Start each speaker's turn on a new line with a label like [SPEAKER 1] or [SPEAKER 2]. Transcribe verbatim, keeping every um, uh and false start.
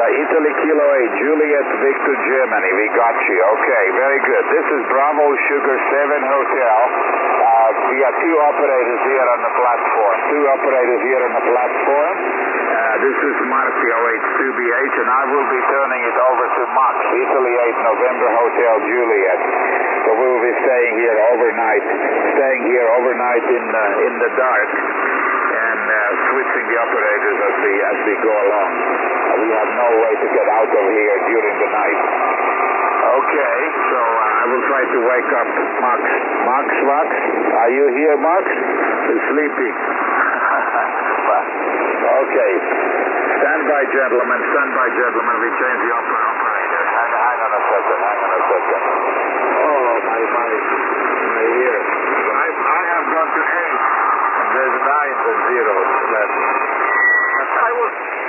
[SPEAKER 1] uh, Italy Kilo eight, Juliet Victor Germany. We got you. Okay, very good. This is Bravo Sugar seven Hotel. Uh, we got two operators here on the platform. Two operators here on the platform. Uh, this is Mark P O H two B H, and I will be turning it over to Max, Italy eight November Hotel Juliet. So we will be staying here overnight, staying here overnight in uh, in the dark, and uh, switching the operators as we as we go along. Uh, we have no way to get out of here during the night. Okay, so uh, I will try to wake up Max. Max, Max, are you here, Max? He's sleeping. Okay. Stand by, gentlemen. Stand by, gentlemen. We change the oper operator. Hang, hang on a second. Hang on a second. Oh, my, my, my ear. I, I have gone to eight, and there's nines and zeros left. I was...